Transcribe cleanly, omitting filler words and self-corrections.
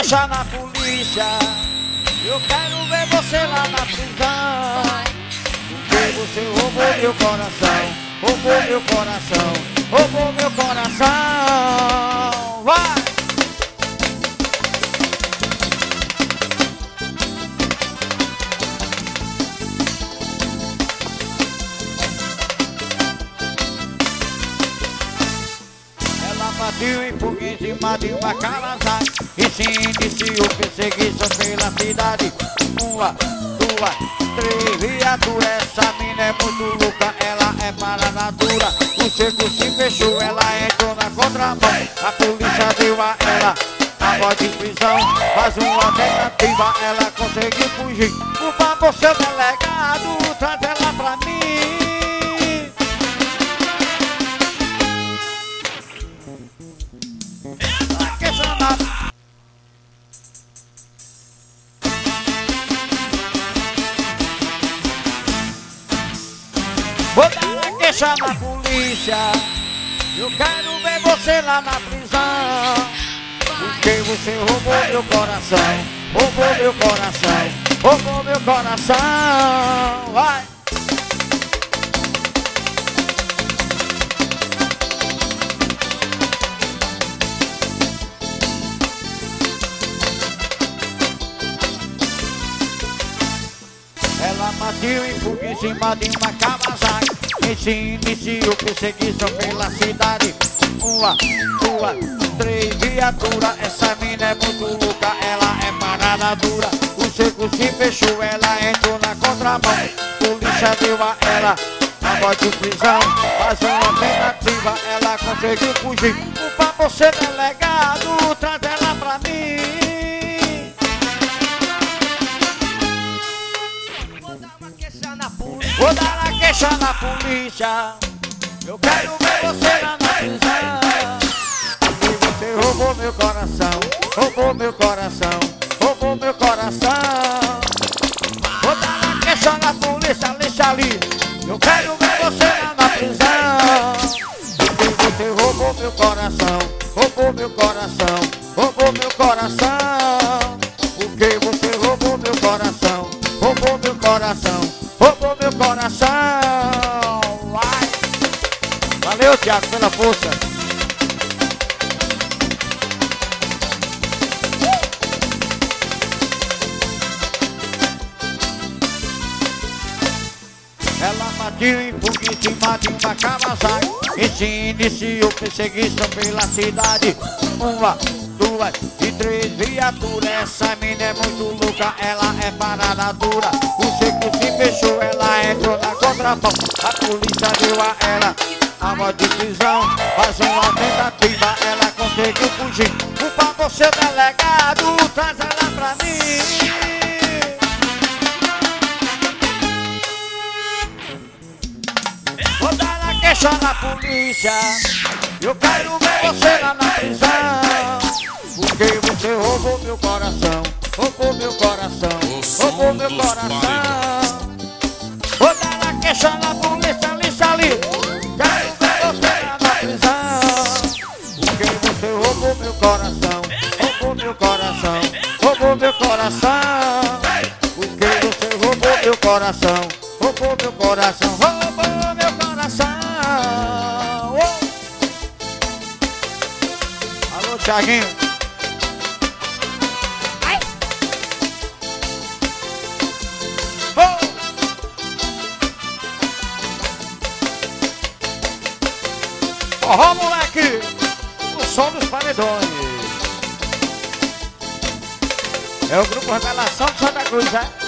queixa na polícia. Eu quero ver você lá na prisão. Porque você roubou meu coração, roubou meu coração, roubou meu coração. Vai! Bateu em fogo em cima de uma Kawasaki e se iniciou perseguição pela cidade. 1, 2, 3 viaturas. Essa mina é muito louca, ela é parada dura. O cerco se fechou, ela entrou na contramão. A polícia deu a ela a voz de prisão. Faz uma tentativa, ela conseguiu fugir. Por favor, seu delegado, traz ela pra mim. Vou dar a queixa na polícia. Eu quero ver você lá na prisão. Porque você roubou meu coração, roubou meu coração, roubou meu coração. Vai! Ela bateu em fogo em cima de uma Kawasaki e se iniciou perseguição pela cidade. 1, 2, 3 viaturas. Essa mina é muito louca, ela é parada dura. O cerco se fechou, ela entrou na contramão. Polícia deu a ela a voz de prisão. Faz uma tentativa, ela conseguiu fugir. Por favor, seu delegado, traz ela pra mim. Vou dar a queixa na polícia. Eu quero ver você lá na prisão. Porque você roubou meu coração, roubou meu coração, roubou meu coração. Vou dar a queixa na polícia, lixa ali. Eu quero ver você lá na prisão. Porque você roubou meu coração, roubou meu coração, roubou meu coração. Porque você roubou meu coração, roubou meu coração, roubou meu coração. Vai. Valeu, Thiago, pela força. Ela bateu em fogo em cima de uma Kawasaki e se iniciou perseguição pela cidade. 1, 2 e 3 viaturas. Essa mina é muito louca, ela é parada dura. O cerco se fechou, ela entrou na contramão. A polícia deu a ela a voz de prisão. Faz uma tentativa, ela conseguiu fugir. Por favor, seu delegado, traz ela pra mim. Vou dar a queixa na polícia. Eu quero ver você lá na prisão. Porque você roubou meu coração, roubou meu coração, roubou meu coração. Vou dar a queixa na polícia, lixa ali. Quero ver você lá na prisão. Porque você roubou meu coração, roubou meu coração, roubou meu coração. Porque você roubou meu coração, roubou meu coração, roubou meu coração. Alô, Thiaguinho. Forró, moleque! O som dos paredões. É o grupo Revelação de Santa Cruz, é?